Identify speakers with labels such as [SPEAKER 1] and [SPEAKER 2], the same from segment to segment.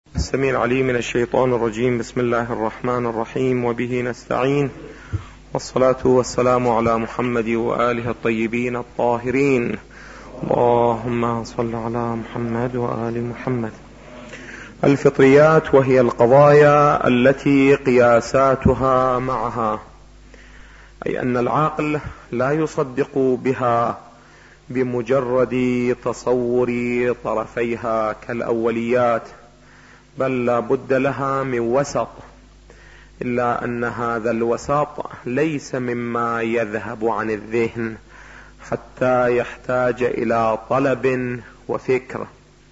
[SPEAKER 1] السميع العليم من الشيطان الرجيم. بسم الله الرحمن الرحيم، وبه نستعين، والصلاة والسلام على محمد وآله الطيبين الطاهرين. اللهم صل على محمد وآل محمد. الفطريات وهي القضايا التي قياساتها معها، أي أن العاقل لا يصدق بها بمجرد تصور طرفيها كالأوليات، بل لا بد لها من وسط، إلا أن هذا الوسط ليس مما يذهب عن الذهن حتى يحتاج إلى طلب وفكر.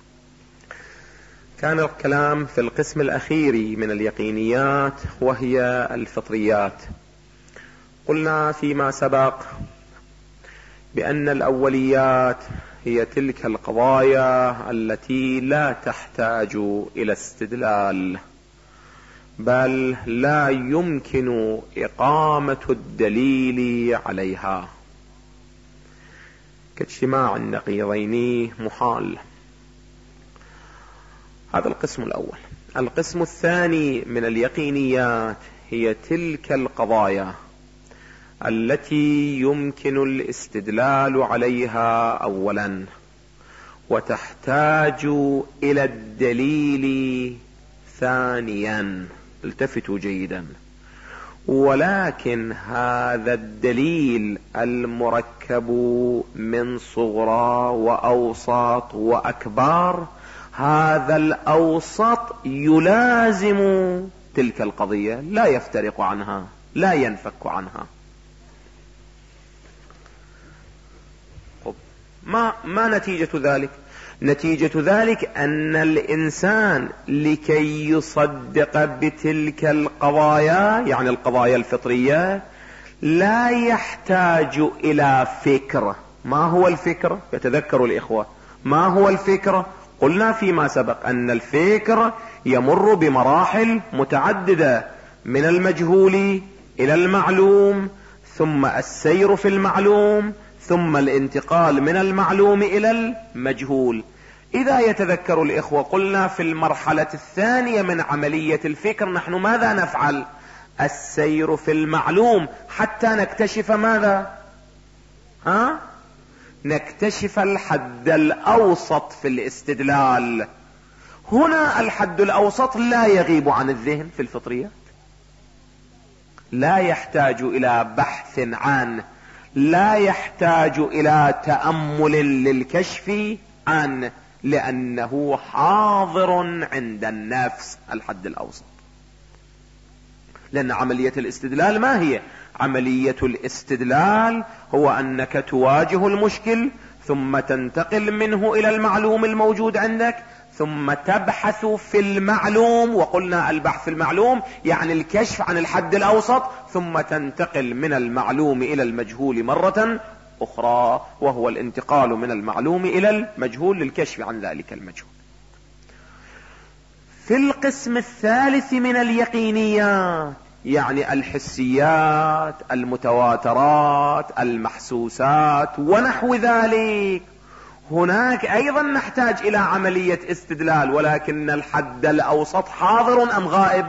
[SPEAKER 1] كان الكلام في القسم الأخير من اليقينيات وهي الفطريات. قلنا فيما سبق بأن الأوليات هي تلك القضايا التي لا تحتاج إلى استدلال، بل لا يمكن إقامة الدليل عليها، كاجتماع النقيضين محال. هذا القسم الأول. القسم الثاني من اليقينيات هي تلك القضايا التي يمكن الاستدلال عليها أولا، وتحتاج إلى الدليل ثانيا. التفتوا جيدا. ولكن هذا الدليل المركب من صغرى وأوسط وأكبار، هذا الأوسط يلازم تلك القضية، لا يفترق عنها، لا ينفك عنها. ما نتيجة ذلك؟ نتيجة ذلك أن الإنسان لكي يصدق بتلك القضايا، يعني القضايا الفطرية، لا يحتاج إلى فكر. ما هو الفكر؟ يتذكر الإخوة، ما هو الفكر؟ قلنا فيما سبق أن الفكر يمر بمراحل متعددة، من المجهول إلى المعلوم، ثم السير في المعلوم، ثم الانتقال من المعلوم إلى المجهول. إذا يتذكر الإخوة، قلنا في المرحلة الثانية من عملية الفكر نحن ماذا نفعل؟ السير في المعلوم حتى نكتشف ماذا؟ نكتشف الحد الأوسط في الاستدلال. هنا الحد الأوسط لا يغيب عن الذهن في الفطريات، لا يحتاج إلى بحث عنه، لا يحتاج إلى تأمل للكشف عنه، لأنه حاضر عند النفس الحد الأوسط. لأن عملية الاستدلال ما هي؟ عملية الاستدلال هو أنك تواجه المشكل، ثم تنتقل منه إلى المعلوم الموجود عندك، ثم تبحث في المعلوم. وقلنا البحث في المعلوم يعني الكشف عن الحد الأوسط، ثم تنتقل من المعلوم إلى المجهول مرة أخرى، وهو الانتقال من المعلوم إلى المجهول للكشف عن ذلك المجهول. في القسم الثالث من اليقينيات، يعني الحسيات، المتواترات، المحسوسات ونحو ذلك، هناك أيضا نحتاج إلى عملية استدلال، ولكن الحد الأوسط حاضر أم غائب؟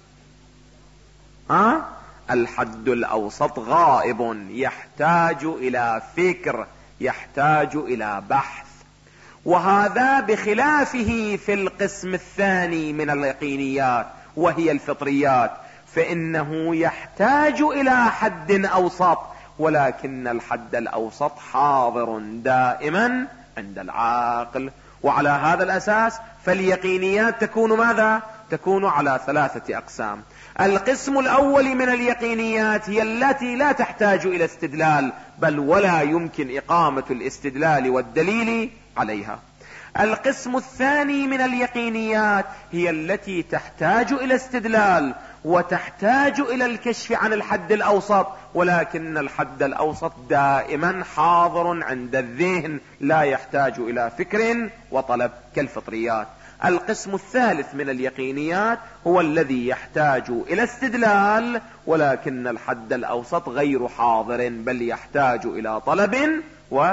[SPEAKER 1] الحد الأوسط غائب، يحتاج إلى فكر، يحتاج إلى بحث. وهذا بخلافه في القسم الثاني من اليقينيات وهي الفطريات، فإنه يحتاج إلى حد أوسط، ولكن الحد الأوسط حاضر دائما عند العاقل. وعلى هذا الأساس فاليقينيات تكون ماذا؟ تكون على ثلاثة أقسام. القسم الأول من اليقينيات هي التي لا تحتاج إلى استدلال، بل ولا يمكن إقامة الاستدلال والدليل عليها. القسم الثاني من اليقينيات هي التي تحتاج إلى استدلال، وتحتاج إلى الكشف عن الحد الأوسط، ولكن الحد الأوسط دائما حاضر عند الذهن، لا يحتاج إلى فكر وطلب كالفطريات. القسم الثالث من اليقينيات هو الذي يحتاج إلى استدلال، ولكن الحد الأوسط غير حاضر، بل يحتاج إلى طلب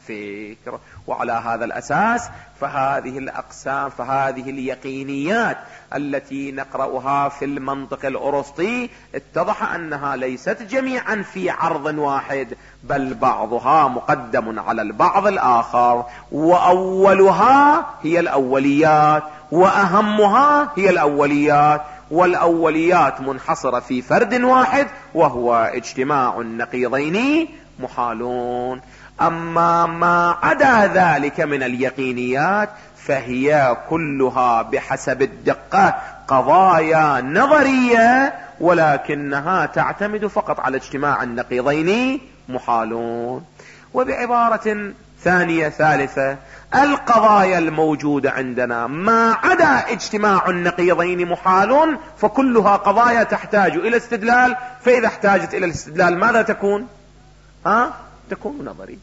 [SPEAKER 1] فكر. وعلى هذا الأساس فهذه الأقسام، فهذه اليقينيات التي نقرأها في المنطق الأرسطي اتضح أنها ليست جميعا في عرض واحد، بل بعضها مقدم على البعض الآخر، وأولها هي الأوليات وأهمها هي الأوليات، والأوليات منحصرة في فرد واحد وهو اجتماع النقيضين محالون. أما ما عدا ذلك من اليقينيات فهي كلها بحسب الدقة قضايا نظرية، ولكنها تعتمد فقط على اجتماع النقيضين محالون. وبعبارة ثانية ثالثة، القضايا الموجودة عندنا ما عدا اجتماع النقيضين محال فكلها قضايا تحتاج إلى استدلال، فإذا احتاجت إلى الاستدلال ماذا تكون؟ تكون نظري.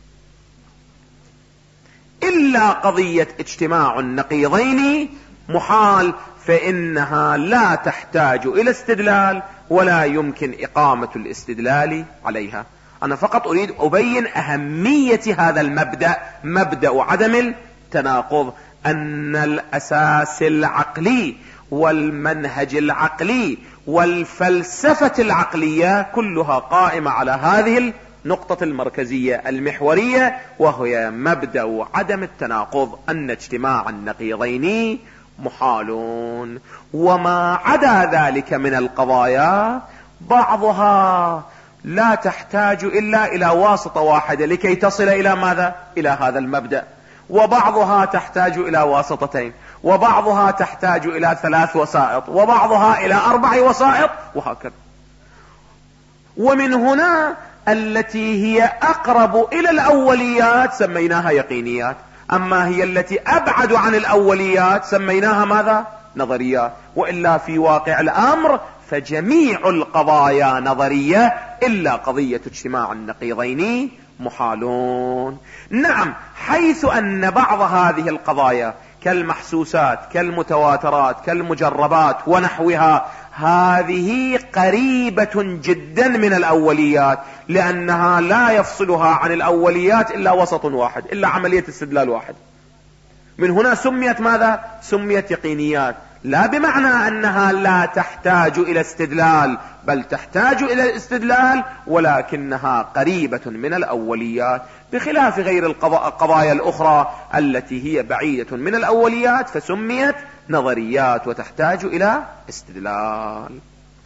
[SPEAKER 1] إلا قضية اجتماع النقيضين محال فإنها لا تحتاج إلى استدلال ولا يمكن إقامة الاستدلال عليها. أنا فقط أريد أبين أهمية هذا المبدأ، مبدأ عدم التناقض، أن الأساس العقلي والمنهج العقلي والفلسفة العقلية كلها قائمة على هذه النقطة المركزية المحورية، وهي مبدأ عدم التناقض، أن اجتماع النقيضين محالون. وما عدا ذلك من القضايا بعضها لا تحتاج إلا إلى واسطة واحدة لكي تصل إلى ماذا؟ إلى هذا المبدأ، وبعضها تحتاج إلى واسطتين، وبعضها تحتاج إلى 3 وسائط، وبعضها إلى 4 وسائط، وهكذا. ومن هنا التي هي أقرب إلى الأوليات سميناها يقينيات، أما هي التي أبعد عن الأوليات سميناها ماذا؟ نظريات. وإلا في واقع الأمر فجميع القضايا نظرية إلا قضية اجتماع النقيضين محالون. نعم، حيث أن بعض هذه القضايا كالمحسوسات كالمتواترات كالمجربات ونحوها هذه قريبة جدا من الأوليات، لأنها لا يفصلها عن الأوليات إلا وسط واحد، إلا عملية استدلال واحد. من هنا سميت ماذا؟ سميت يقينيات، لا بمعنى أنها لا تحتاج إلى استدلال، بل تحتاج إلى الاستدلال ولكنها قريبة من الأوليات، بخلاف غير القضايا الأخرى التي هي بعيدة من الأوليات فسميت نظريات وتحتاج إلى استدلال.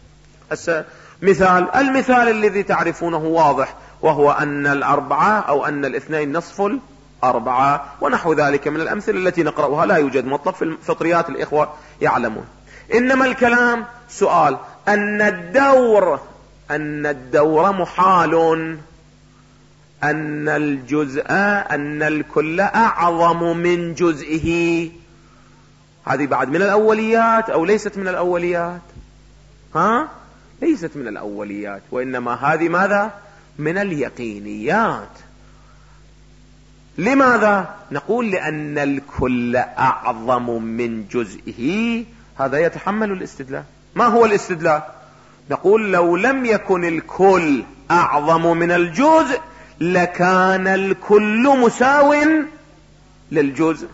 [SPEAKER 1] المثال الذي تعرفونه واضح، وهو أن 4 أو أن 2 نصف 4 ونحو ذلك من الأمثلة التي نقرأها. لا يوجد مطلق في الفطريات، الإخوة يعلمون. إنما الكلام سؤال، أن الدور محال، أن الكل أعظم من جزئه، هذه بعد من الأوليات أو ليست من الأوليات؟ ليست من الأوليات، وإنما هذه ماذا؟ من اليقينيات. لماذا؟ نقول لأن الكل أعظم من جزئه، هذا يتحمل الاستدلال. ما هو الاستدلال؟ نقول لو لم يكن الكل أعظم من الجزء لكان الكل مساو للجزء.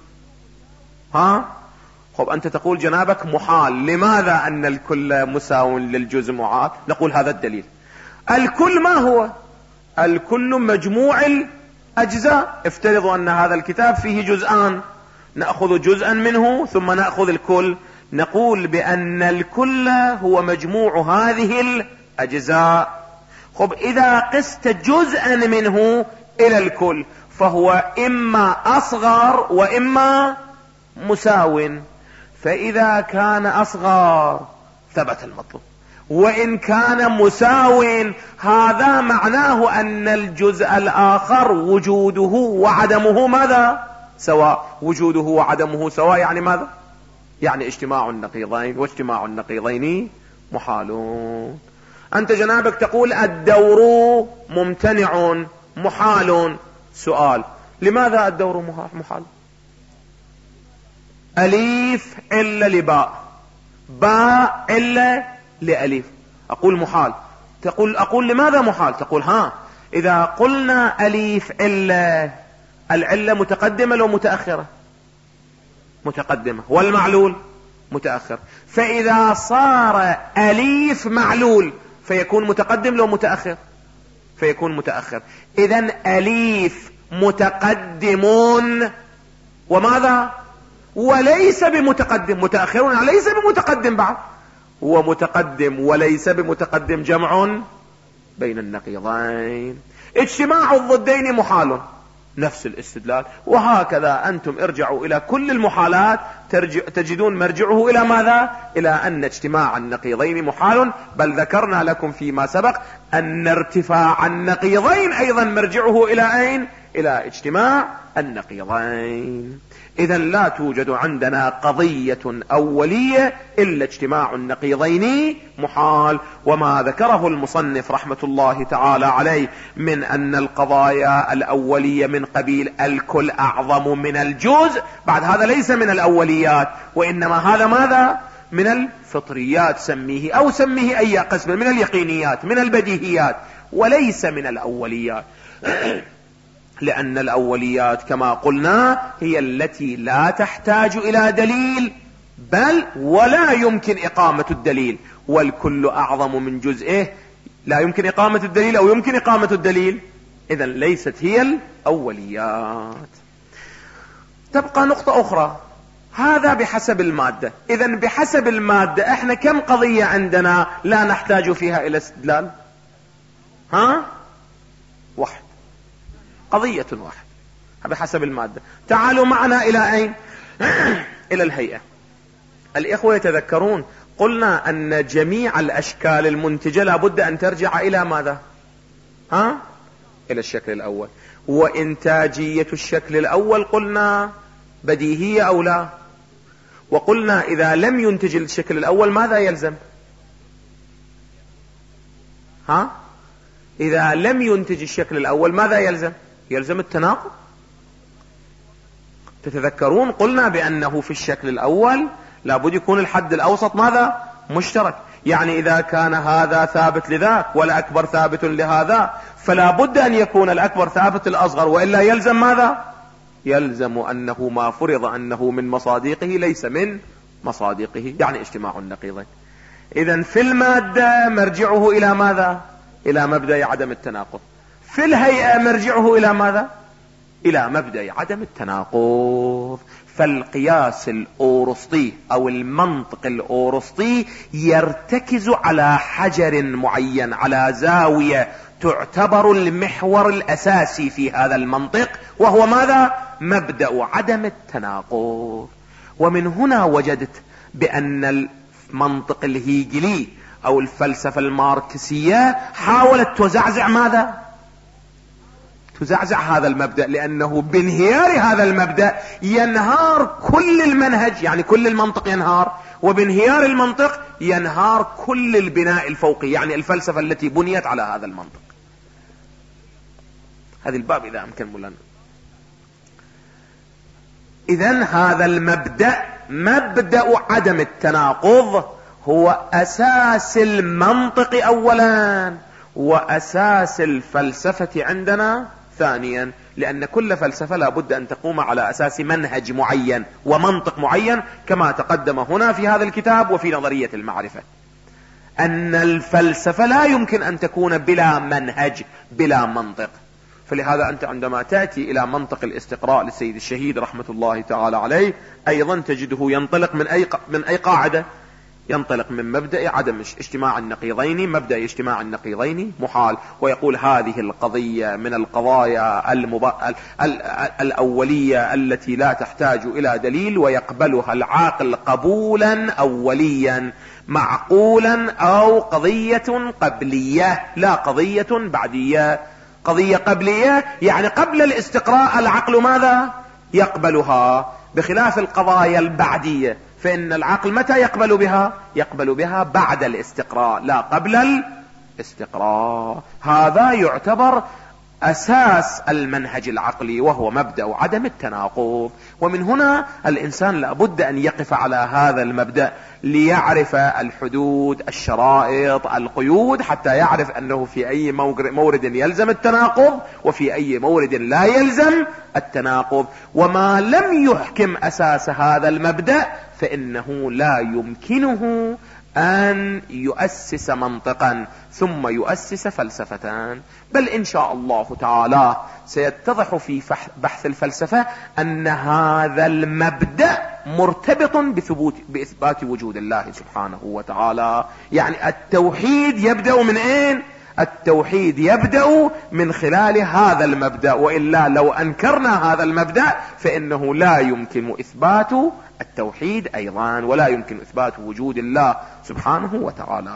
[SPEAKER 1] خب أنت تقول جنابك محال، لماذا أن الكل مساو للجزء محال؟ نقول هذا الدليل. الكل ما هو؟ الكل مجموع الأجزاء. افترضوا أن هذا الكتاب فيه جزءان، نأخذ جزءا منه ثم نأخذ الكل، نقول بأن الكل هو مجموع هذه الأجزاء. خب إذا قست جزءا منه إلى الكل فهو إما أصغر وإما مساو، فإذا كان أصغر ثبت المطلوب، وإن كان مساو هذا معناه أن الجزء الآخر وجوده وعدمه ماذا؟ سواء. وجوده وعدمه سواء يعني ماذا؟ يعني اجتماع النقيضين، واجتماع النقيضين محالون. أنت جنابك تقول الدور ممتنع محال. سؤال، لماذا الدور محال؟ أليف إلا لباء، باء إلا لأليف، أقول محال. أقول لماذا محال؟ تقول إذا قلنا أليف إلا العلة متقدمة لو متأخرة؟ متقدمة. والمعلول متأخر. فإذا صار أليف معلول فيكون متقدم لو متأخر؟ فيكون متأخر. إذن أليف متقدمون وماذا؟ وليس بمتقدم. متأخرون ليس بمتقدم بعد، هو متقدم وليس بمتقدم، جمع بين النقيضين. اجتماع الضدين محال، نفس الاستدلال. وهكذا أنتم ارجعوا إلى كل المحالات تجدون مرجعه إلى ماذا؟ إلى أن اجتماع النقيضين محال. بل ذكرنا لكم فيما سبق أن ارتفاع النقيضين أيضا مرجعه إلى أين؟ إلى اجتماع النقيضين. إذن لا توجد عندنا قضية أولية إلا اجتماع النقيضين محال. وما ذكره المصنف رحمة الله تعالى عليه من أن القضايا الأولية من قبيل الكل أعظم من الجزء، بعد هذا ليس من الأوليات، وإنما هذا ماذا؟ من الفطريات سميه، أو سميه أي قسم، من اليقينيات، من البديهيات، وليس من الأوليات. لأن الأوليات كما قلنا هي التي لا تحتاج إلى دليل، بل ولا يمكن إقامة الدليل، والكل أعظم من جزئه، لا يمكن إقامة الدليل أو يمكن إقامة الدليل، إذن ليست هي الأوليات. تبقى نقطة أخرى، هذا بحسب المادة. إذن بحسب المادة احنا كم قضية عندنا لا نحتاج فيها إلى استدلال؟ واحد، قضية واحد بحسب المادة. تعالوا معنا إلى أين؟ إلى الهيئة. الإخوة يتذكرون قلنا أن جميع الأشكال المنتجة لابد أن ترجع إلى ماذا؟ إلى الشكل الأول. وإنتاجية الشكل الأول قلنا بديهية أو لا؟ وقلنا إذا لم ينتج الشكل الأول ماذا يلزم؟ إذا لم ينتج الشكل الأول ماذا يلزم؟ يلزم التناقض. تتذكرون قلنا بأنه في الشكل الأول لابد يكون الحد الأوسط ماذا؟ مشترك. يعني إذا كان هذا ثابت لذاك والأكبر ثابت لهذا، فلا بد أن يكون الأكبر ثابت الأصغر، وإلا يلزم ماذا؟ يلزم أنه ما فرض أنه من مصادقه ليس من مصادقه، يعني اجتماع النقيضين. إذن في المادة مرجعه إلى ماذا؟ إلى مبدأ عدم التناقض. في الهيئة مرجعه إلى ماذا؟ إلى مبدأ عدم التناقض. فالقياس الأورسطي أو المنطق الأورسطي يرتكز على حجر معين، على زاوية تعتبر المحور الأساسي في هذا المنطق، وهو ماذا؟ مبدأ عدم التناقض. ومن هنا وجدت بأن المنطق الهيجلي أو الفلسفة الماركسية حاولت تزعزع ماذا؟ تزعزع هذا المبدأ، لأنه بانهيار هذا المبدأ ينهار كل المنهج، يعني كل المنطق ينهار، وبانهيار المنطق ينهار كل البناء الفوقي، يعني الفلسفة التي بنيت على هذا المنطق. هذه الباب إذا أمكن مولانا. إذن هذا المبدأ، مبدأ عدم التناقض، هو أساس المنطق أولا، وأساس الفلسفة عندنا ثانيا، لأن كل فلسفة لا بد أن تقوم على أساس منهج معين ومنطق معين، كما تقدم هنا في هذا الكتاب وفي نظرية المعرفة، أن الفلسفة لا يمكن أن تكون بلا منهج بلا منطق. فلهذا أنت عندما تأتي إلى منطق الاستقراء للسيد الشهيد رحمة الله تعالى عليه، أيضا تجده ينطلق من أي قاعدة؟ ينطلق من مبدأ عدم اجتماع النقيضين. مبدأ اجتماع النقيضين محال، ويقول هذه القضية من القضايا الأولية التي لا تحتاج إلى دليل، ويقبلها العاقل قبولا أوليا معقولا، أو قضية قبلية لا قضية بعدية. قضية قبلية يعني قبل الاستقراء العقل ماذا؟ يقبلها، بخلاف القضايا البعدية فإن العقل متى يقبل بها؟ يقبل بها بعد الاستقراء لا قبل الاستقراء. هذا يعتبر أساس المنهج العقلي، وهو مبدأ عدم التناقض. ومن هنا الإنسان لابد أن يقف على هذا المبدأ، ليعرف الحدود، الشرائط، القيود، حتى يعرف أنه في أي مورد يلزم التناقض وفي أي مورد لا يلزم التناقض. وما لم يحكم أساس هذا المبدأ فإنه لا يمكنه أن يؤسس منطقا ثم يؤسس فلسفتان. بل إن شاء الله تعالى سيتضح في بحث الفلسفة أن هذا المبدأ مرتبط بإثبات وجود الله سبحانه وتعالى. يعني التوحيد يبدأ من أين؟ التوحيد يبدأ من خلال هذا المبدأ، وإلا لو أنكرنا هذا المبدأ فإنه لا يمكن إثبات التوحيد أيضا، ولا يمكن إثبات وجود الله سبحانه وتعالى.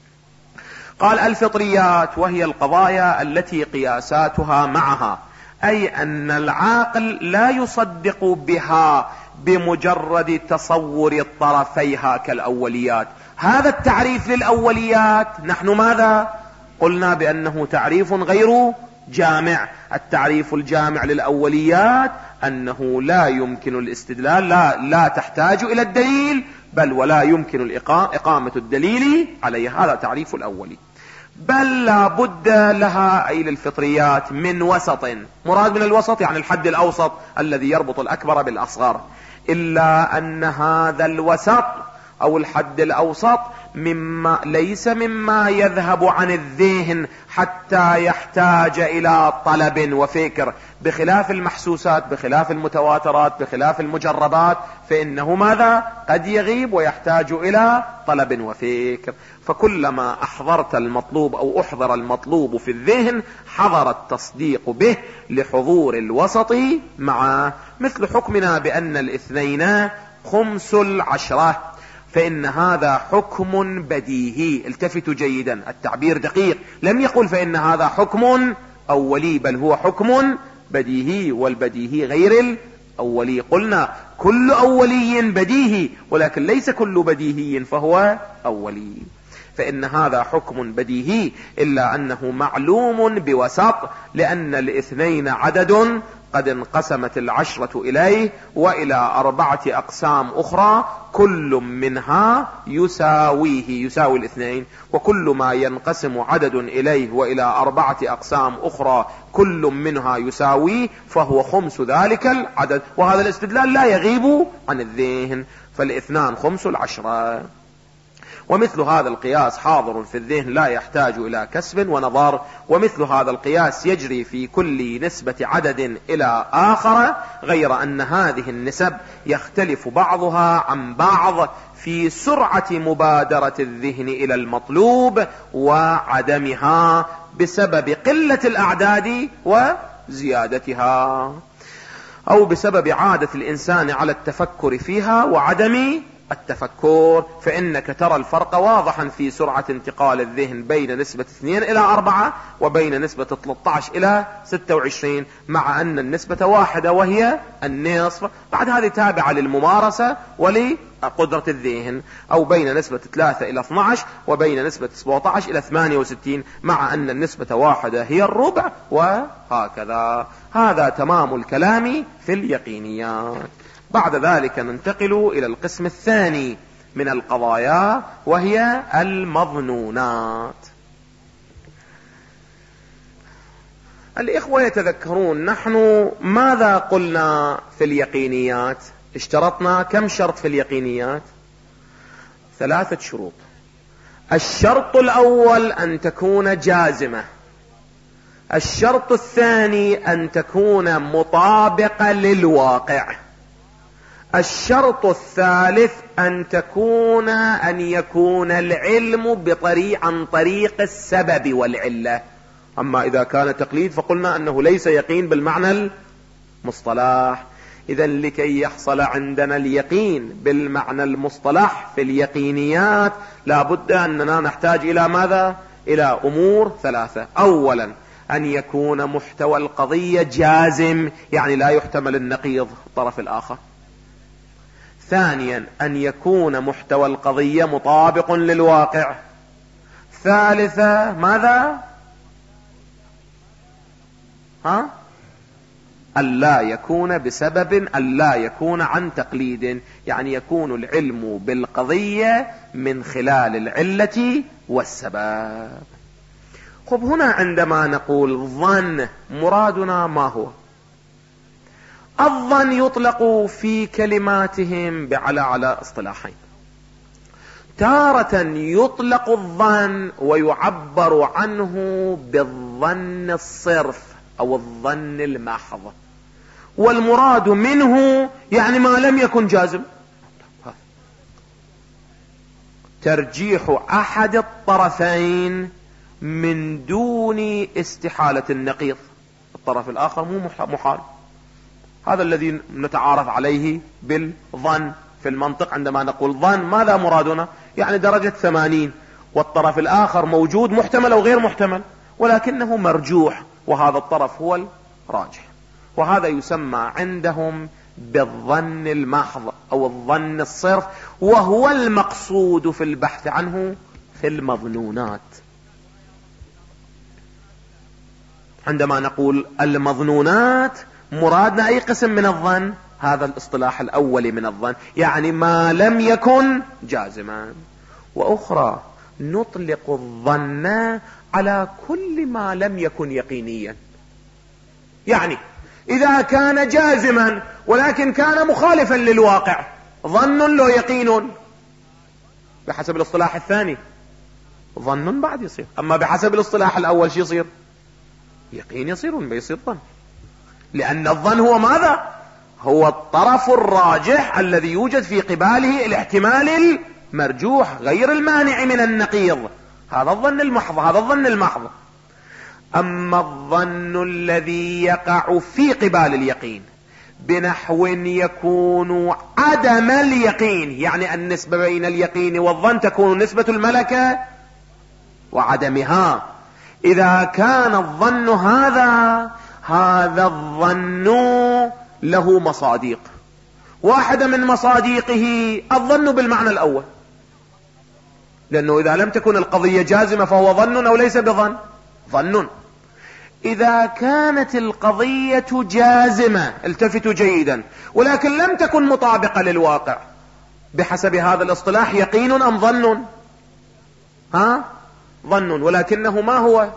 [SPEAKER 1] قال الفطريات وهي القضايا التي قياساتها معها، أي أن العاقل لا يصدق بها بمجرد تصور طرفيها كالأوليات. هذا التعريف للأوليات نحن ماذا قلنا؟ بأنه تعريف غير جامع. التعريف الجامع للأوليات أنه لا يمكن الاستدلال، لا تحتاج إلى الدليل، بل ولا يمكن إقامة الدليل عليه. هذا تعريف الأولي. بل لا بد لها أي للفطريات من وسط. مراد من الوسط يعني الحد الأوسط الذي يربط الأكبر بالأصغر. إلا أن هذا الوسط أو الحد الأوسط ليس مما يذهب عن الذهن حتى يحتاج إلى طلب وفكر، بخلاف المحسوسات، بخلاف المتواترات، بخلاف المجربات، فإنه ماذا قد يغيب ويحتاج إلى طلب وفكر. فكلما أحضرت المطلوب أو أحضر المطلوب في الذهن حضر التصديق به لحضور الوسط معه. مثل حكمنا بأن الاثنين خمس العشرة، فإن هذا حكم بديهي. التفتوا جيدا، التعبير دقيق. لم يقل فإن هذا حكم أولي، بل هو حكم بديهي، والبديهي غير الأولي. قلنا كل أولي بديهي، ولكن ليس كل بديهي فهو أولي. فإن هذا حكم بديهي، إلا أنه معلوم بوسط، لأن الاثنين عدد قد انقسمت العشرة إليه وإلى 4 أقسام أخرى، كل منها يساوي الاثنين. وكل ما ينقسم عدد إليه وإلى 4 أقسام أخرى كل منها يساويه فهو خمس ذلك العدد. وهذا الاستدلال لا يغيب عن الذهن، فالاثنان خمس العشرة. ومثل هذا القياس حاضر في الذهن لا يحتاج إلى كسب ونظر. ومثل هذا القياس يجري في كل نسبة عدد إلى آخر، غير أن هذه النسب يختلف بعضها عن بعض في سرعة مبادرة الذهن إلى المطلوب وعدمها، بسبب قلة الأعداد وزيادتها، أو بسبب عادة الإنسان على التفكر فيها وعدم التفكر. فإنك ترى الفرق واضحا في سرعة انتقال الذهن بين نسبة 2 إلى 4 وبين نسبة 13 إلى 26، مع أن النسبة واحدة وهي النصف. بعد هذه تابعة للممارسة ولقدرة الذهن. أو بين نسبة 3 إلى 12 وبين نسبة 17 إلى 68، مع أن النسبة واحدة هي الربع، وهكذا. هذا تمام الكلام في اليقينيات. بعد ذلك ننتقل إلى القسم الثاني من القضايا، وهي المظنونات. الإخوة يتذكرون نحن ماذا قلنا في اليقينيات؟ اشترطنا كم شرط في اليقينيات؟ 3 شروط. الشرط الأول أن تكون جازمة. الشرط الثاني أن تكون مطابقة للواقع. الشرط الثالث أن يكون العلم عن طريق السبب والعلة. أما إذا كان تقليد فقلنا أنه ليس يقين بالمعنى المصطلح. إذا لكي يحصل عندنا اليقين بالمعنى المصطلح في اليقينيات لا بد أننا نحتاج إلى ماذا؟ إلى أمور 3. أولا أن يكون محتوى القضية جازم، يعني لا يحتمل النقيض الطرف الآخر. ثانيا أن يكون محتوى القضية مطابق للواقع. ثالثا ماذا؟ ألا يكون بسبب، ألا يكون عن تقليد، يعني يكون العلم بالقضية من خلال العلة والسبب. خب هنا عندما نقول ظن مرادنا ما هو؟ الظن يطلق في كلماتهم على اصطلاحين. تارة يطلق الظن ويعبر عنه بالظن الصرف او الظن المحض، والمراد منه يعني ما لم يكن جازم، ترجيح احد الطرفين من دون استحالة النقيض. الطرف الاخر مو محال. هذا الذي نتعارف عليه بالظن في المنطق. عندما نقول ظن ماذا مرادنا؟ يعني درجة 80 والطرف الاخر موجود محتمل او غير محتمل ولكنه مرجوح، وهذا الطرف هو الراجح، وهذا يسمى عندهم بالظن المحض او الظن الصرف، وهو المقصود في البحث عنه في المظنونات. عندما نقول المظنونات مرادنا اي قسم من الظن؟ هذا الاصطلاح الاولي من الظن، يعني ما لم يكن جازما. واخرى نطلق الظن على كل ما لم يكن يقينيا، يعني اذا كان جازما ولكن كان مخالفا للواقع، ظن لو يقين. بحسب الاصطلاح الثاني ظن بعد يصير، اما بحسب الاصطلاح الاول شو يصير؟ يقين يصير، بيصير ظن، لان الظن هو ماذا؟ هو الطرف الراجح الذي يوجد في قباله الاحتمال المرجوح غير المانع من النقيض. هذا الظن المحض، هذا الظن المحض. اما الظن الذي يقع في قبال اليقين بنحو يكون عدم اليقين، يعني النسبة بين اليقين والظن تكون نسبة الملكة وعدمها. اذا كان الظن هذا الظن له مصاديق، واحدة من مصاديقه الظن بالمعنى الاول، لانه اذا لم تكن القضية جازمة فهو ظن او ليس بظن؟ ظن. اذا كانت القضية جازمة، التفتوا جيدا، ولكن لم تكن مطابقة للواقع، بحسب هذا الاصطلاح يقين ام ظن؟ ظن، ولكنه ما هو؟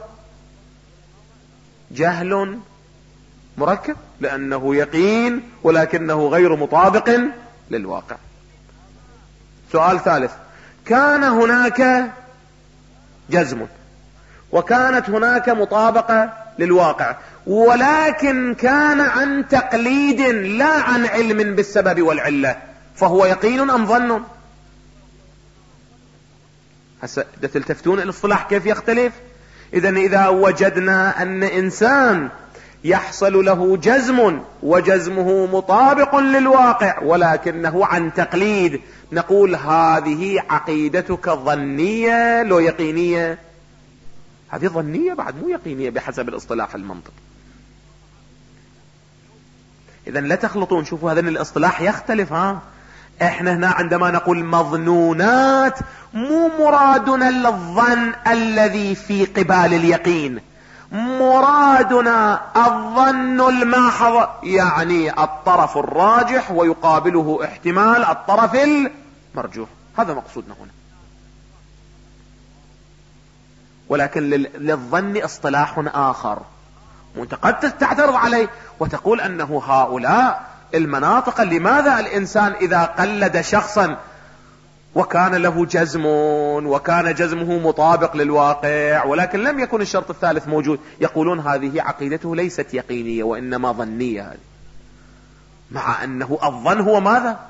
[SPEAKER 1] جهل مركب، لانه يقين ولكنه غير مطابق للواقع. سؤال ثالث، كان هناك جزم وكانت هناك مطابقة للواقع، ولكن كان عن تقليد لا عن علم بالسبب والعلة، فهو يقين ام ظن؟ هسه تلتفتون الاصطلاح كيف يختلف. اذا وجدنا ان انسان يحصل له جزم وجزمه مطابق للواقع ولكنه عن تقليد، نقول هذه عقيدتك ظنية لو يقينية؟ هذه ظنية بعد، مو يقينية بحسب الاصطلاح المنطق. اذا لا تخلطون، شوفوا هذا الاصطلاح يختلف. احنا هنا عندما نقول مظنونات مو مرادنا الظن الذي في قبال اليقين، مرادنا الظن الماحظ، يعني الطرف الراجح ويقابله احتمال الطرف المرجوح، هذا مقصودنا هنا. ولكن للظن اصطلاح اخر، وانت قد تعترض عليه وتقول انه هؤلاء المناطق، لماذا الانسان اذا قلد شخصا وكان له جزم وكان جزمه مطابق للواقع ولكن لم يكن الشرط الثالث موجود، يقولون هذه عقيدته ليست يقينية وانما ظنية، هذه مع انه الظن هو ماذا؟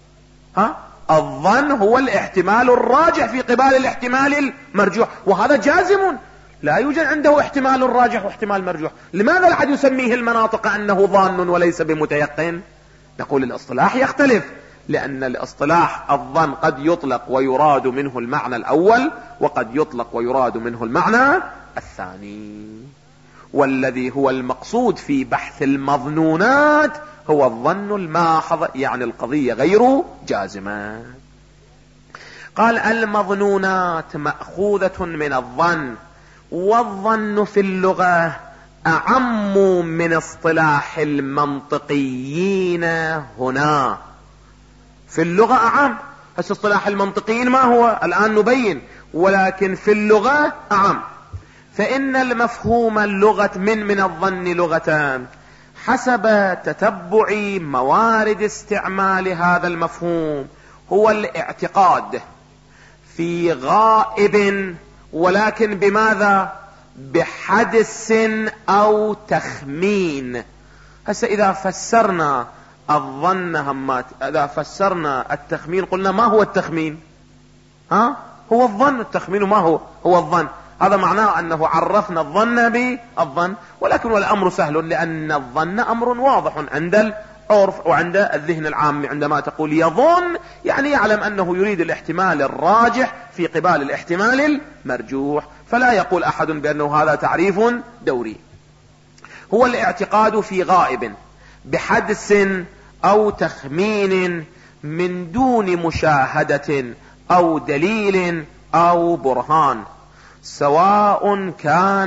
[SPEAKER 1] الظن هو الاحتمال الراجح في قبال الاحتمال المرجوح، وهذا جازم، لا يوجد عنده احتمال راجح واحتمال مرجوح. لماذا العد يسميه المناطق انه ظان وليس بمتيقن؟ نقول الاصطلاح يختلف، لان الاصطلاح الظن قد يطلق ويراد منه المعنى الاول، وقد يطلق ويراد منه المعنى الثاني، والذي هو المقصود في بحث المظنونات هو الظن الماحظ، يعني القضية غير جازمة. قال المظنونات مأخوذة من الظن، والظن في اللغة أعم من اصطلاح المنطقيين هنا. في اللغة أعم، هس اصطلاح المنطقيين ما هو الآن نبين، ولكن في اللغة أعم. فإن المفهوم اللغة من الظن لغتان حسب تتبع موارد استعمال هذا المفهوم. هو الاعتقاد في غائب، ولكن بماذا؟ بحدس او تخمين. هسه اذا فسرنا الظن همات، اذا فسرنا التخمين قلنا ما هو التخمين؟ هو الظن. التخمين ما هو الظن. هذا معناه انه عرفنا الظن بالظن، ولكن والامر سهل، لان الظن امر واضح عند العرف وعند الذهن العام. عندما تقول يظن يعني يعلم انه يريد الاحتمال الراجح في قبال الاحتمال المرجوح، فلا يقول احد بانه هذا تعريف دوري. هو الاعتقاد في غائب بحدس او تخمين من دون مشاهدة او دليل او برهان، سواء كان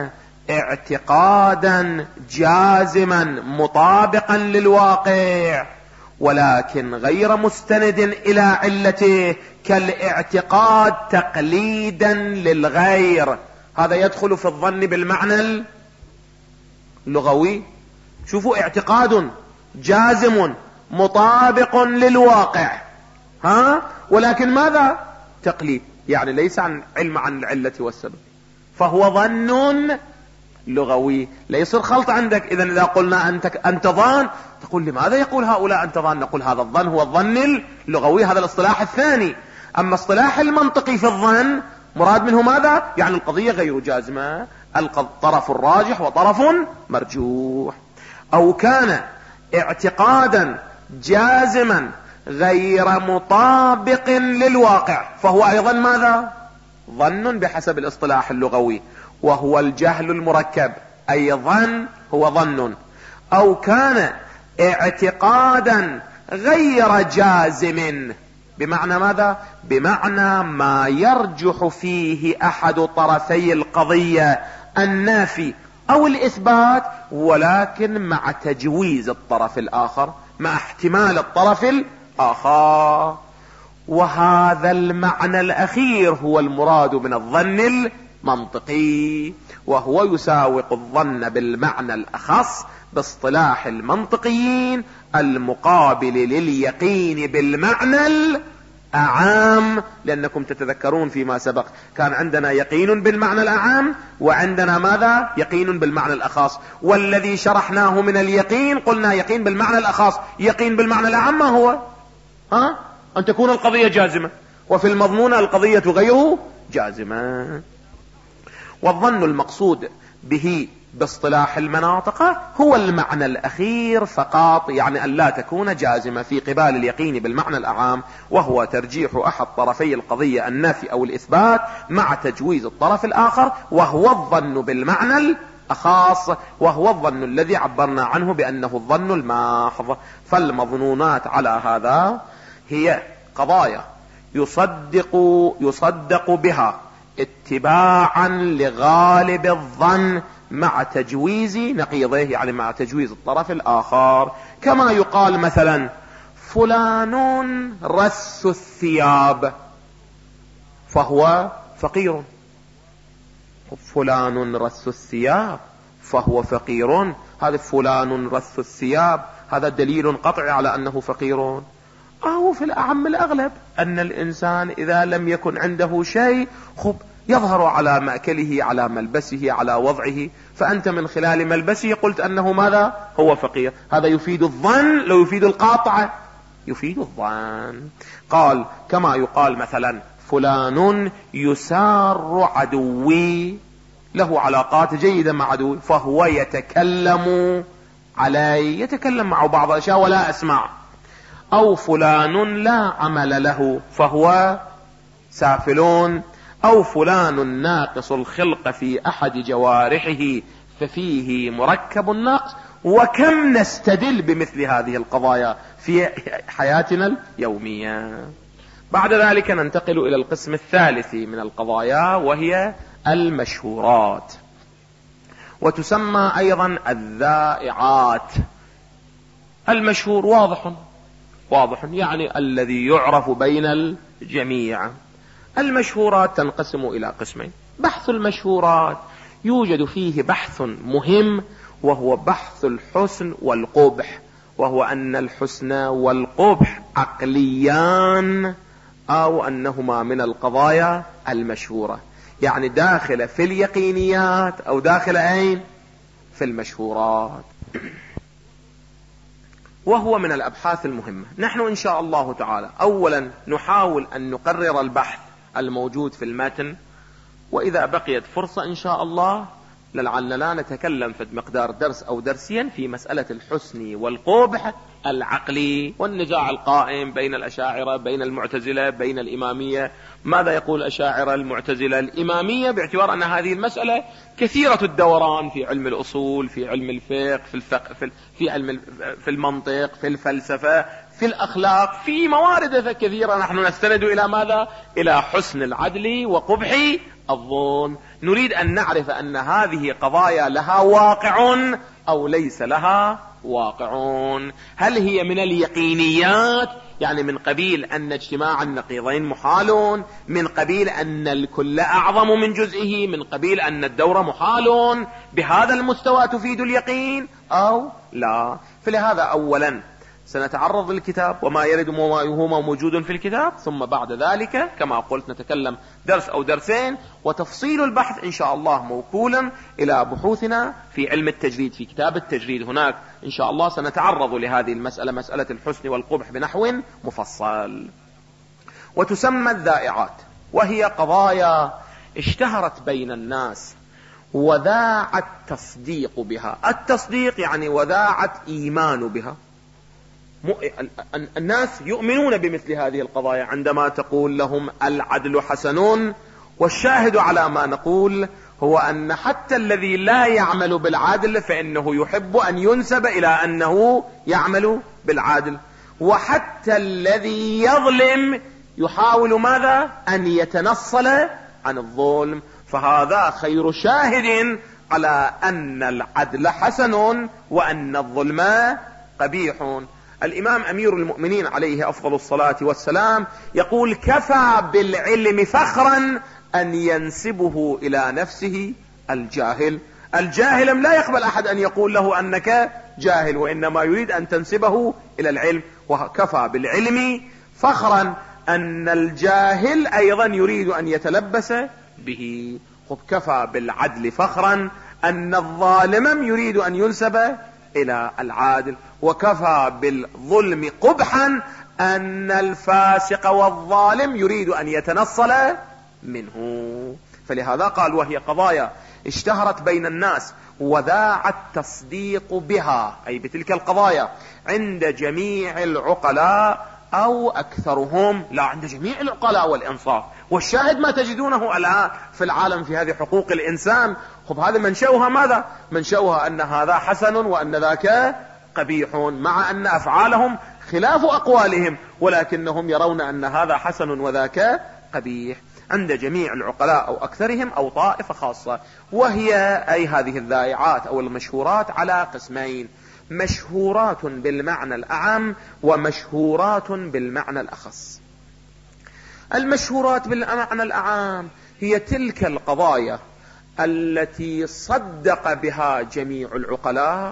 [SPEAKER 1] اعتقادا جازما مطابقا للواقع ولكن غير مستند الى علته، كالاعتقاد تقليدا للغير. هذا يدخل في الظن بالمعنى اللغوي. شوفوا، اعتقاد جازم مطابق للواقع، ولكن ماذا؟ تقليد، يعني ليس عن علم عن العلة والسبب، فهو ظن لغوي. لا يصير خلط عندك. اذا قلنا انت ظان، تقول لماذا يقول هؤلاء انت ظان؟ نقول هذا الظن هو الظن اللغوي، هذا الاصطلاح الثاني. اما اصطلاح المنطقي في الظن مراد منه ماذا؟ يعني القضية غير جازمة، الطرف الراجح وطرف مرجوح. او كان اعتقادا جازما غير مطابق للواقع، فهو ايضا ماذا؟ ظن بحسب الاصطلاح اللغوي، وهو الجهل المركب، اي ظن هو ظن. او كان اعتقادا غير جازم، بمعنى ماذا؟ بمعنى ما يرجح فيه احد طرفي القضية، النافي او الاثبات، ولكن مع تجويز الطرف الاخر، مع احتمال الطرف الاخر. وهذا المعنى الاخير هو المراد من الظن المنطقي، وهو يساوق الظن بالمعنى الاخص باصطلاح المنطقيين المقابل لليقين بالمعنى الأعام. لأنكم تتذكرون فيما سبق كان عندنا يقين بالمعنى الأعام، وعندنا ماذا؟ يقين بالمعنى الأخص. والذي شرحناه من اليقين قلنا يقين بالمعنى الأخص. يقين بالمعنى الأعام ما هو؟ أن تكون القضية جازمة، وفي المضمون القضية غير جازمة. والظن المقصود به باصطلاح المناطق هو المعنى الأخير فقط، يعني أن لا تكون جازمة في قبال اليقين بالمعنى الأعام، وهو ترجيح أحد طرفي القضية، النفي أو الإثبات، مع تجويز الطرف الآخر، وهو الظن بالمعنى الأخص، وهو الظن الذي عبرنا عنه بأنه الظن الماحظ. فالمظنونات على هذا هي قضايا يصدق بها اتباعا لغالب الظن مع تجويز نقيضه، يعني مع تجويز الطرف الآخر. كما يقال مثلا فلان رس الثياب فهو فقير. فلان رس الثياب فهو فقير. هذا فلان رس الثياب هذا دليل قطعي على أنه فقير. أو في الأعم الأغلب أن الإنسان إذا لم يكن عنده شيء يظهر على مأكله، على ملبسه، على وضعه، فأنت من خلال ملبسه قلت أنه ماذا؟ هو فقير. هذا يفيد الظن لو يفيد القاطع؟ يفيد الظن. قال كما يقال مثلا فلان يسار عدوي، له علاقات جيدة مع عدوي، فهو يتكلم علي، يتكلم معه بعض الأشياء ولا أسمع. أو فلان لا عمل له فهو سافلون. أو فلان ناقص الخلق في أحد جوارحه ففيه مركب النقص. وكم نستدل بمثل هذه القضايا في حياتنا اليومية. بعد ذلك ننتقل إلى القسم الثالث من القضايا، وهي المشهورات. وتسمى أيضا الذائعات. المشهور واضح يعني الذي يعرف بين الجميع. المشهورات تنقسم إلى قسمين. بحث المشهورات يوجد فيه بحث مهم، وهو بحث الحسن والقبح، وهو أن الحسن والقبح عقليان، أو أنهما من القضايا المشهورة، يعني داخل في اليقينيات أو داخل أين؟ في المشهورات. وهو من الأبحاث المهمة. نحن إن شاء الله تعالى أولا نحاول أن نقرر البحث الموجود في المتن، وإذا بقيت فرصة إن شاء الله لعلنا نتكلم في مقدار درس أو درسين في مسألة الحسن والقبح العقلي، والنزاع القائم بين الأشاعرة، بين المعتزلة، بين الإمامية. ماذا يقول الأشاعرة، المعتزلة، الإمامية، باعتبار أن هذه المسألة كثيرة الدوران في علم الأصول، في علم الفقه، في علم في المنطق، في الفلسفة، في الأخلاق، في موارد كثيرة. نحن نستند إلى ماذا؟ إلى حسن العدل وقبح الظن. نريد أن نعرف أن هذه قضايا لها واقع أو ليس لها واقع. هل هي من اليقينيات، يعني من قبيل أن اجتماع النقيضين محال، من قبيل أن الكل أعظم من جزئه، من قبيل أن الدور محال، بهذا المستوى تفيد اليقين أو لا؟ فلهذا أولا سنتعرض للكتاب وما يرد وما يهوم موجود في الكتاب، ثم بعد ذلك كما قلت نتكلم درس أو درسين، وتفصيل البحث إن شاء الله موكولا إلى بحوثنا في علم التجريد، في كتاب التجريد. هناك إن شاء الله سنتعرض لهذه المسألة، مسألة الحسن والقبح، بنحو مفصل. وتسمى الذائعات، وهي قضايا اشتهرت بين الناس وذاع التصديق بها. التصديق يعني وذاع إيمان بها. الناس يؤمنون بمثل هذه القضايا عندما تقول لهم العدل حسن. والشاهد على ما نقول هو أن حتى الذي لا يعمل بالعدل فإنه يحب أن ينسب إلى أنه يعمل بالعدل، وحتى الذي يظلم يحاول ماذا؟ أن يتنصل عن الظلم. فهذا خير شاهد على أن العدل حسن وأن الظلم قبيح. الإمام أمير المؤمنين عليه أفضل الصلاة والسلام يقول: كفى بالعلم فخرا أن ينسبه إلى نفسه الجاهل. الجاهل لا يقبل أحد أن يقول له أنك جاهل، وإنما يريد أن تنسبه إلى العلم. وكفى بالعلم فخرا أن الجاهل أيضا يريد أن يتلبس به. كفى بالعدل فخرا أن الظالم يريد أن ينسب إلى العادل. وكفى بالظلم قبحا أن الفاسق والظالم يريد أن يتنصل منه. فلهذا قال: وهي قضايا اشتهرت بين الناس وذاع التصديق بها، أي بتلك القضايا، عند جميع العقلاء أو أكثرهم. لا، عند جميع العقلاء والإنصاف. والشاهد ما تجدونه الآن في العالم في هذه حقوق الإنسان. هذا منشأها ماذا؟ منشأها أن هذا حسن وأن ذاك قبيح، مع أن أفعالهم خلاف أقوالهم، ولكنهم يرون أن هذا حسن وذاك قبيح. عند جميع العقلاء أو أكثرهم أو طائفة خاصة. وهي أي هذه الذائعات أو المشهورات على قسمين: مشهورات بالمعنى الأعم ومشهورات بالمعنى الأخص. المشهورات بالمعنى الأعام هي تلك القضايا التي صدق بها جميع العقلاء،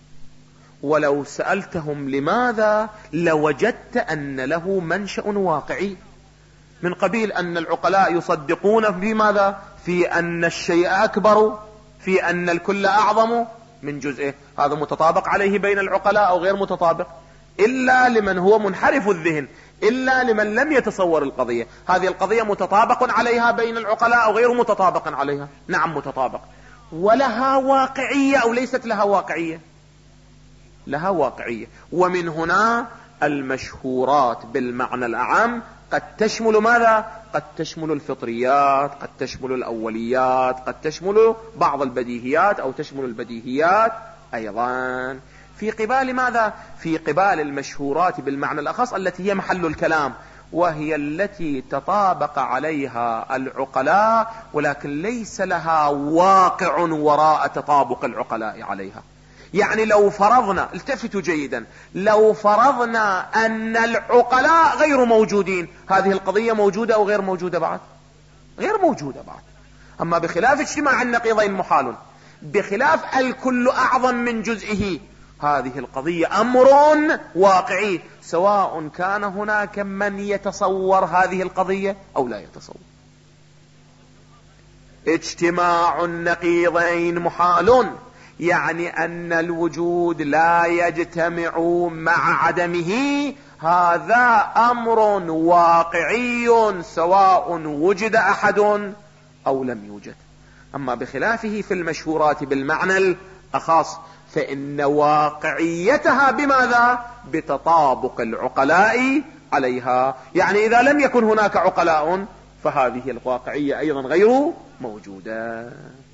[SPEAKER 1] ولو سألتهم لماذا لوجدت أن له منشأ واقعي، من قبيل أن العقلاء يصدقون في ماذا؟ في أن الشيء أكبر، في أن الكل أعظم من جزئه. هذا متطابق عليه بين العقلاء أو غير متطابق؟ إلا لمن هو منحرف الذهن، إلا لمن لم يتصور القضية. هذه القضية متطابق عليها بين العقلاء أو غير متطابق عليها؟ نعم متطابق. ولها واقعية أو ليست لها واقعية؟ لها واقعية. ومن هنا المشهورات بالمعنى الأعم قد تشمل ماذا؟ قد تشمل الفطريات، قد تشمل الأوليات، قد تشمل بعض البديهيات أو تشمل البديهيات أيضا. في قبال ماذا؟ في قبال المشهورات بالمعنى الأخص التي هي محل الكلام، وهي التي تطابق عليها العقلاء، ولكن ليس لها واقع وراء تطابق العقلاء عليها. يعني لو فرضنا، التفتوا جيدا، لو فرضنا أن العقلاء غير موجودين، هذه القضية موجودة أو غير موجودة بعد؟ غير موجودة بعد. أما بخلاف اجتماع النقيضين محال، بخلاف الكل أعظم من جزئه، هذه القضية أمر واقعي، سواء كان هناك من يتصور هذه القضية أو لا يتصور. اجتماع النقيضين محال، يعني أن الوجود لا يجتمع مع عدمه، هذا أمر واقعي سواء وجد أحد أو لم يوجد. أما بخلافه في المشهورات بالمعنى الأخص فإن واقعيتها بماذا؟ بتطابق العقلاء عليها. يعني إذا لم يكن هناك عقلاء فهذه الواقعية أيضا غير موجودة.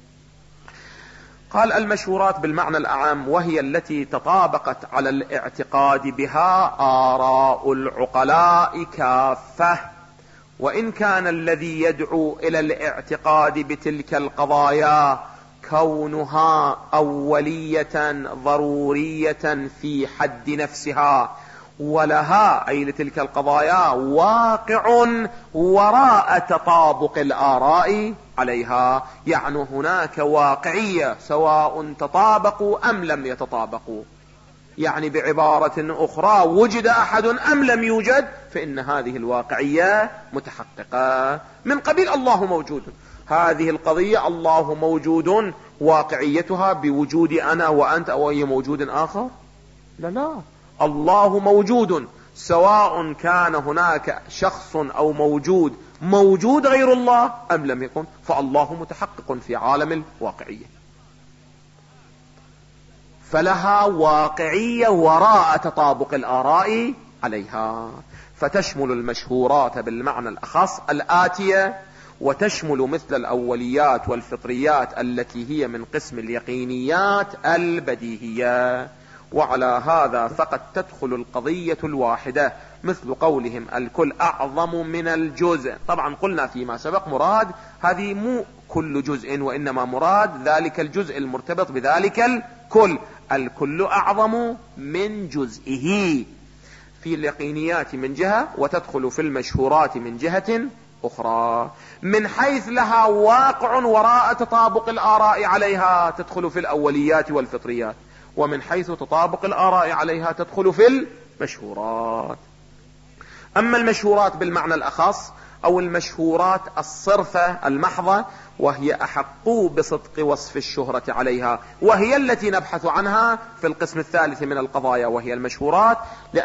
[SPEAKER 1] قال المشهورات بالمعنى الأعم وهي التي تطابقت على الاعتقاد بها آراء العقلاء كافة، وإن كان الذي يدعو إلى الاعتقاد بتلك القضايا كونها أولية ضرورية في حد نفسها، ولها أي لتلك القضايا واقع وراء تطابق الآراء عليها. يعني هناك واقعية سواء تطابقوا أم لم يتطابقوا. يعني بعبارة أخرى وجد أحد أم لم يوجد فإن هذه الواقعية متحققة. من قبيل الله موجود، هذه القضية الله موجود، واقعيتها بوجود أنا وأنت أو أي موجود آخر؟ لا، الله موجود، سواء كان هناك شخص أو موجود غير الله أم لم يكن، فالله متحقق في عالم الواقعية، فلها واقعية وراء تطابق الآراء عليها. فتشمل المشهورات بالمعنى الأخص الآتية، وتشمل مثل الأوليات والفطريات التي هي من قسم اليقينيات البديهية. وعلى هذا فقد تدخل القضية الواحدة، مثل قولهم الكل أعظم من الجزء. طبعا قلنا فيما سبق مراد هذه مو كل جزء، وإنما مراد ذلك الجزء المرتبط بذلك الكل. الكل أعظم من جزئه في اليقينيات من جهة، وتدخل في المشهورات من جهة أخرى. من حيث لها واقع وراء تطابق الآراء عليها تدخل في الأوليات والفطريات، ومن حيث تطابق الآراء عليها تدخل في المشهورات. أما المشهورات بالمعنى الأخص أو المشهورات الصرفة المحضة، وهي أحق بصدق وصف الشهرة عليها، وهي التي نبحث عنها في القسم الثالث من القضايا، وهي المشهورات،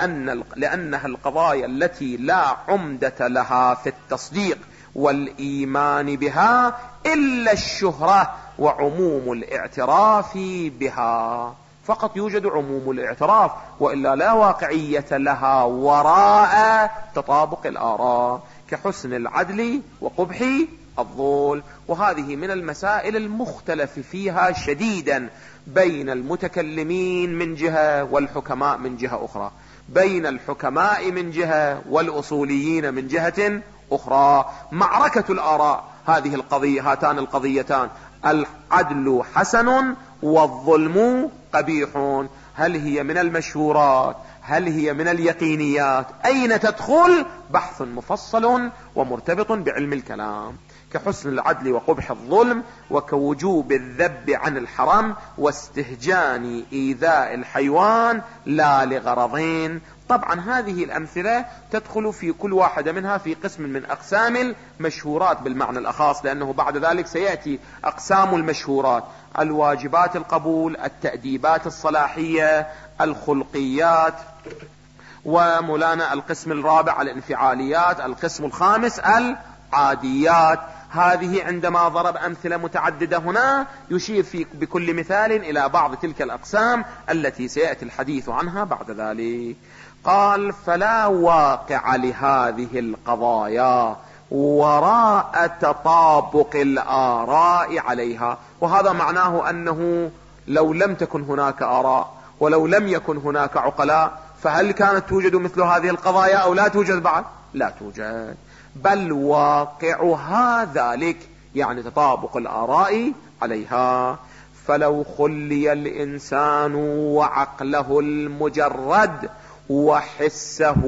[SPEAKER 1] لأنها القضايا التي لا عمدة لها في التصديق والإيمان بها إلا الشهرة وعموم الاعتراف بها. فقط يوجد عموم الاعتراف، وإلا لا واقعية لها وراء تطابق الآراء، كحسن العدل وقبح الظلم. وهذه من المسائل المختلف فيها شديدا بين المتكلمين من جهة والحكماء من جهة أخرى، بين الحكماء من جهة والأصوليين من جهة أخرى. معركة الآراء هذه القضية، هاتان القضيتان، العدل حسن والظلم قبيح، هل هي من المشهورات؟ هل هي من اليقينيات؟ أين تدخل؟ بحث مفصل ومرتبط بعلم الكلام، كحسن العدل وقبح الظلم، وكوجوب الذب عن الحرام، واستهجان إيذاء الحيوان لا لغرضين. طبعا هذه الأمثلة تدخل في كل واحدة منها في قسم من أقسام المشهورات بالمعنى الأخص، لأنه بعد ذلك سيأتي أقسام المشهورات: الواجبات القبول، التأديبات الصلاحية، الخلقيات، ومولانا القسم الرابع الانفعاليات، القسم الخامس العاديات. هذه عندما ضرب أمثلة متعددة هنا يشير في بكل مثال إلى بعض تلك الأقسام التي سيأتي الحديث عنها بعد ذلك. قال: فلا واقع لهذه القضايا وراء تطابق الآراء عليها. وهذا معناه أنه لو لم تكن هناك آراء ولو لم يكن هناك عقلاء، فهل كانت توجد مثل هذه القضايا أو لا توجد بعد؟ لا توجد، بل واقعها ذلك، يعني تطابق الآراء عليها. فلو خلي الإنسان وعقله المجرد وحسه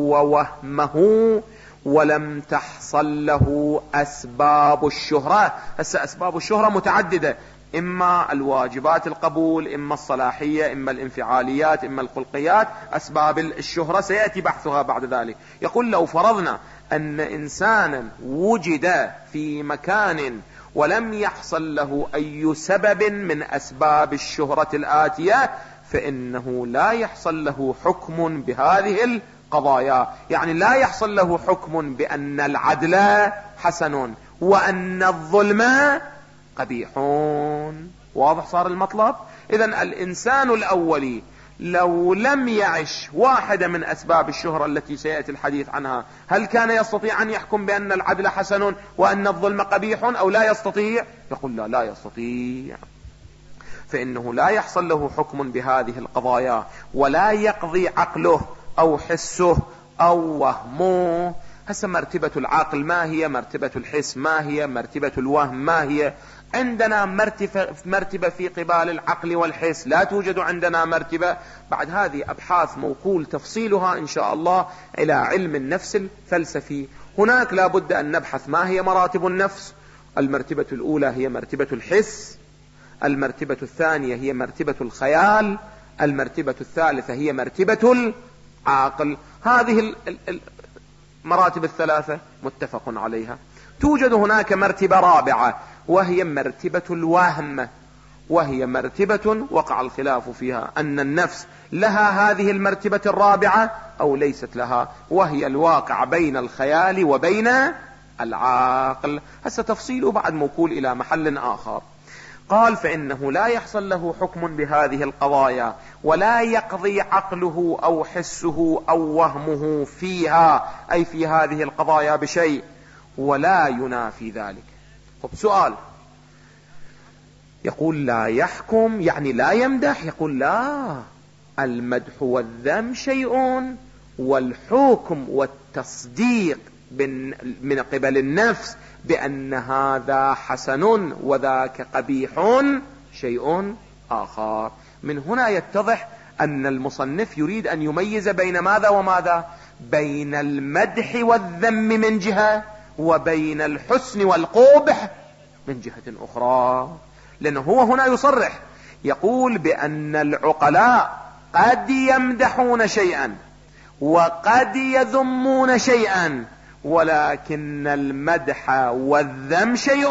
[SPEAKER 1] ووهمه ولم تحصل له أسباب الشهرة. هسه أسباب الشهرة متعددة، إما الواجبات القبول، إما الصلاحية، إما الانفعاليات، إما الخلقيات. أسباب الشهرة سيأتي بحثها بعد ذلك. يقول لو فرضنا أن إنسانا وجد في مكان ولم يحصل له أي سبب من أسباب الشهرة الآتية، فإنه لا يحصل له حكم بهذه القضايا. يعني لا يحصل له حكم بأن العدل حسن وأن الظلم قبيحون. واضح صار المطلب؟ إذن الإنسان الأولي لو لم يعش واحدة من أسباب الشهرة التي سيأتي الحديث عنها، هل كان يستطيع أن يحكم بأن العدل حسن وأن الظلم قبيح أو لا يستطيع؟ يقول لا يستطيع، فإنه لا يحصل له حكم بهذه القضايا، ولا يقضي عقله أو حسه أو وهمه. هسه مرتبة العقل ما هي؟ مرتبة الحس ما هي؟ مرتبة الوهم ما هي؟ عندنا مرتبة في قبال العقل والحس، لا توجد عندنا مرتبة. بعد هذه أبحاث موكول تفصيلها إن شاء الله إلى علم النفس الفلسفي. هناك لا بد أن نبحث ما هي مراتب النفس. المرتبة الأولى هي مرتبة الحس، المرتبة الثانية هي مرتبة الخيال، المرتبة الثالثة هي مرتبة العقل. هذه المراتب الثلاثة متفق عليها. توجد هناك مرتبة رابعة وهي مرتبة الوهم، وهي مرتبة وقع الخلاف فيها أن النفس لها هذه المرتبة الرابعة أو ليست لها، وهي الواقع بين الخيال وبين العقل. هسه تفصيله بعد موكول إلى محل آخر. قال فإنه لا يحصل له حكم بهذه القضايا، ولا يقضي عقله أو حسه أو وهمه فيها، أي في هذه القضايا بشيء، ولا ينافي ذلك. طب سؤال، يقول لا يحكم يعني لا يمدح؟ يقول لا، المدح والذم شيء، والحكم والتصديق من قبل النفس بأن هذا حسن وذاك قبيح شيء آخر. من هنا يتضح أن المصنف يريد أن يميز بين ماذا وماذا؟ بين المدح والذم من جهة، وبين الحسن والقبح من جهة أخرى. لأنه هو هنا يصرح يقول بأن العقلاء قد يمدحون شيئا وقد يذمون شيئا، ولكن المدح والذم شيء،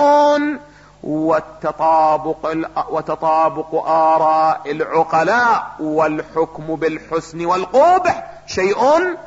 [SPEAKER 1] وتطابق آراء العقلاء والحكم بالحسن والقبح شيء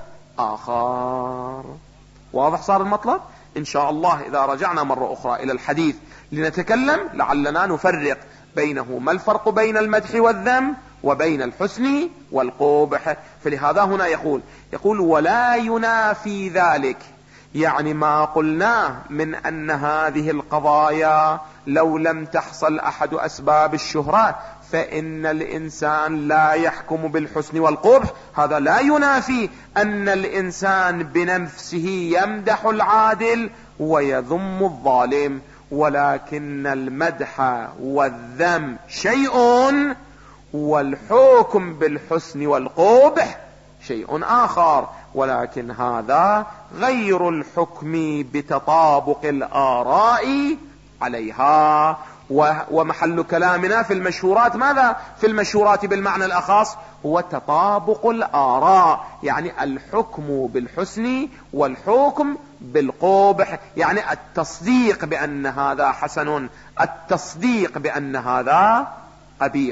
[SPEAKER 1] آخر. واضح صار المطلب؟ إن شاء الله إذا رجعنا مرة أخرى إلى الحديث لنتكلم لعلنا نفرق بينه، ما الفرق بين المدح والذم وبين الحسن والقبح. فلهذا هنا يقول ولا ينافي ذلك، يعني ما قلناه من أن هذه القضايا لو لم تحصل أحد أسباب الشهرة فإن الإنسان لا يحكم بالحسن والقبح، هذا لا ينافي أن الإنسان بنفسه يمدح العادل ويذم الظالم، ولكن المدح والذم شيء والحكم بالحسن والقبح شيء آخر. ولكن هذا غير الحكم بتطابق الآراء عليها. ومحل كلامنا في المشهورات ماذا؟ في المشهورات بالمعنى الأخص هو تطابق الآراء، يعني الحكم بالحسن والحكم بالقبح، يعني التصديق بأن هذا حسن، التصديق بأن هذا قبيح.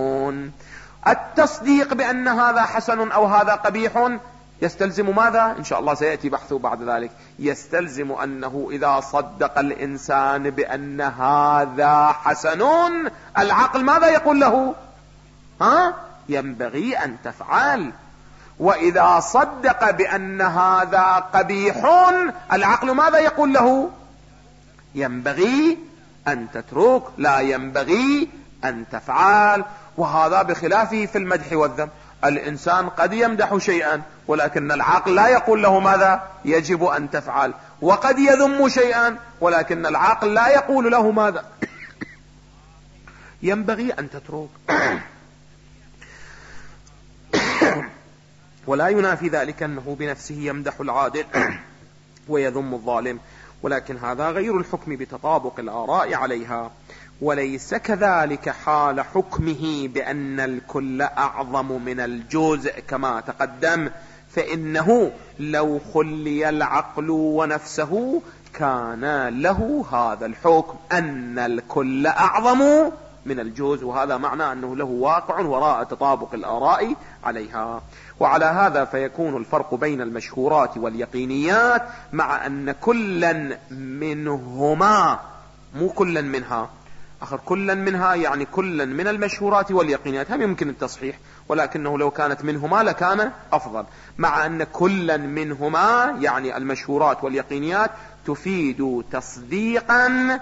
[SPEAKER 1] التصديق بأن هذا حسن أو هذا قبيح يستلزم ماذا؟ إن شاء الله سيأتي بحثه بعد ذلك. يستلزم أنه إذا صدق الإنسان بأن هذا حسن، العقل ماذا يقول له؟ ينبغي أن تفعل. وإذا صدق بأن هذا قبيح، العقل ماذا يقول له؟ ينبغي أن تترك، لا ينبغي أن تفعل. وهذا بخلافه في المدح والذم. الإنسان قد يمدح شيئا ولكن العقل لا يقول له ماذا يجب أن تفعل، وقد يذم شيئا ولكن العقل لا يقول له ماذا ينبغي أن تترك. ولا ينافي ذلك أنه بنفسه يمدح العادل ويذم الظالم، ولكن هذا غير الحكم بتطابق الآراء عليها. وليس كذلك حال حكمه بأن الكل أعظم من الجزء كما تقدم، فإنه لو خلي العقل ونفسه كان له هذا الحكم أن الكل أعظم من الجزء، وهذا معنى أنه له واقع وراء تطابق الآراء عليها. وعلى هذا فيكون الفرق بين المشهورات واليقينيات مع أن كلا منهما، مو كلا منها، كلا منها يعني كلا من المشهورات واليقينيات هم يمكن التصحيح، ولكنه لو كانت منهما لكان أفضل، مع أن كلا منهما يعني المشهورات واليقينيات تفيد تصديقا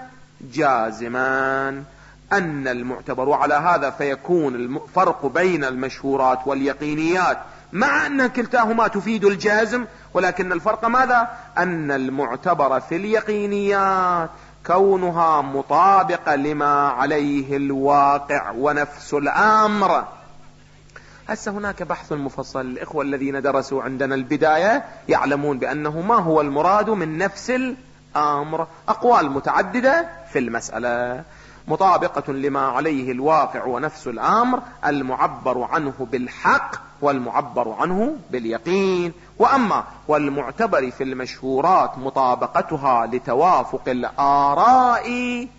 [SPEAKER 1] جازما أن المعتبر. على هذا فيكون الفرق بين المشهورات واليقينيات مع أن كلتاهما تفيد الجازم، ولكن الفرق ماذا؟ أن المعتبر في اليقينيات كونها مطابقة لما عليه الواقع ونفس الأمر. هسه هناك بحث مفصل، الإخوة الذين درسوا عندنا البداية يعلمون بأنه ما هو المراد من نفس الأمر، أقوال متعددة في المسألة. مطابقة لما عليه الواقع ونفس الأمر المعبر عنه بالحق والمعبر عنه باليقين. وأما والمعتبر في المشهورات مطابقتها لتوافق الآراء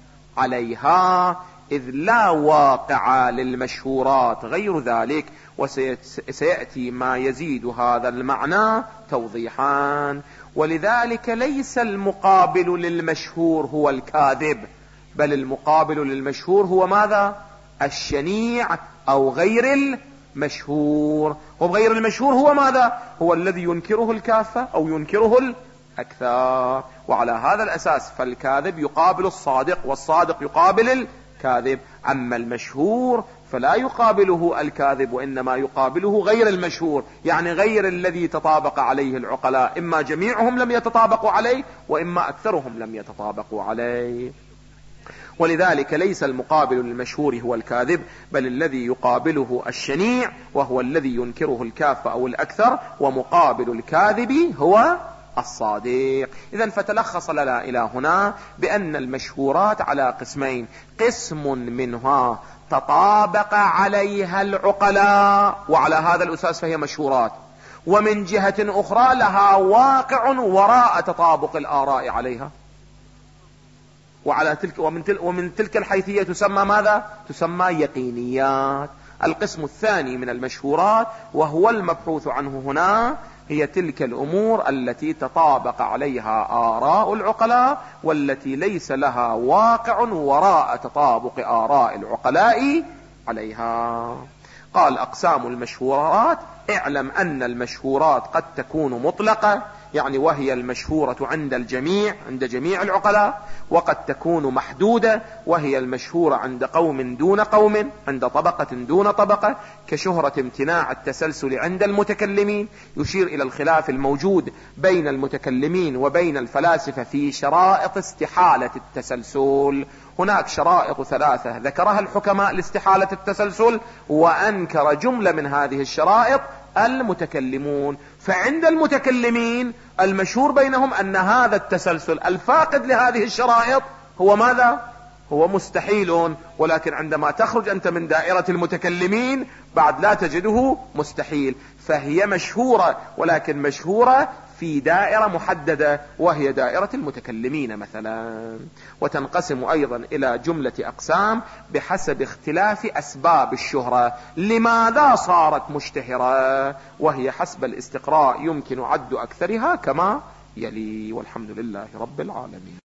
[SPEAKER 1] عليها، إذ لا واقع للمشهورات غير ذلك، وسيأتي ما يزيد هذا المعنى توضيحا. ولذلك ليس المقابل للمشهور هو الكاذب، بل المقابل للمشهور هو ماذا؟ الشنيع أو غير المشهور. وغير المشهور هو ماذا؟ هو الذي ينكره الكافة أو ينكره الأكثر. وعلى هذا الأساس فالكاذب يقابل الصادق والصادق يقابل الكاذب، أما المشهور فلا يقابله الكاذب وإنما يقابله غير المشهور، يعني غير الذي تطابق عليه العقلاء، إما جميعهم لم يتطابقوا عليه وإما أكثرهم لم يتطابقوا عليه. ولذلك ليس المقابل للمشهور هو الكاذب، بل الذي يقابله الشنيع وهو الذي ينكره الكافة أو الأكثر، ومقابل الكاذب هو الصادق. إذن فتلخص لنا إلى هنا بأن المشهورات على قسمين: قسم منها تطابق عليها العقلاء وعلى هذا الأساس فهي مشهورات، ومن جهة أخرى لها واقع وراء تطابق الآراء عليها، وعلى تلك ومن تلك الحيثية تسمى ماذا؟ تسمى يقينيات. القسم الثاني من المشهورات وهو المبحوث عنه هنا هي تلك الأمور التي تطابق عليها آراء العقلاء والتي ليس لها واقع وراء تطابق آراء العقلاء عليها. قال: أقسام المشهورات: اعلم أن المشهورات قد تكون مطلقة، يعني وهي المشهورة عند الجميع، عند جميع العقلاء، وقد تكون محدودة وهي المشهورة عند قوم دون قوم، عند طبقة دون طبقة، كشهرة امتناع التسلسل عند المتكلمين، يشير إلى الخلاف الموجود بين المتكلمين وبين الفلاسفة في شرائط استحالة التسلسل. هناك شرائط 3 ذكرها الحكماء لاستحالة التسلسل، وأنكر جملة من هذه الشرائط المتكلمون. فعند المتكلمين المشهور بينهم أن هذا التسلسل الفاقد لهذه الشرائط هو ماذا؟ هو مستحيل، ولكن عندما تخرج أنت من دائرة المتكلمين بعد لا تجده مستحيل. فهي مشهورة، ولكن مشهورة في دائرة محددة وهي دائرة المتكلمين مثلا. وتنقسم أيضا إلى جملة أقسام بحسب اختلاف أسباب الشهرة، لماذا صارت مشتهرة، وهي حسب الاستقراء يمكن عد أكثرها كما يلي. والحمد لله رب العالمين.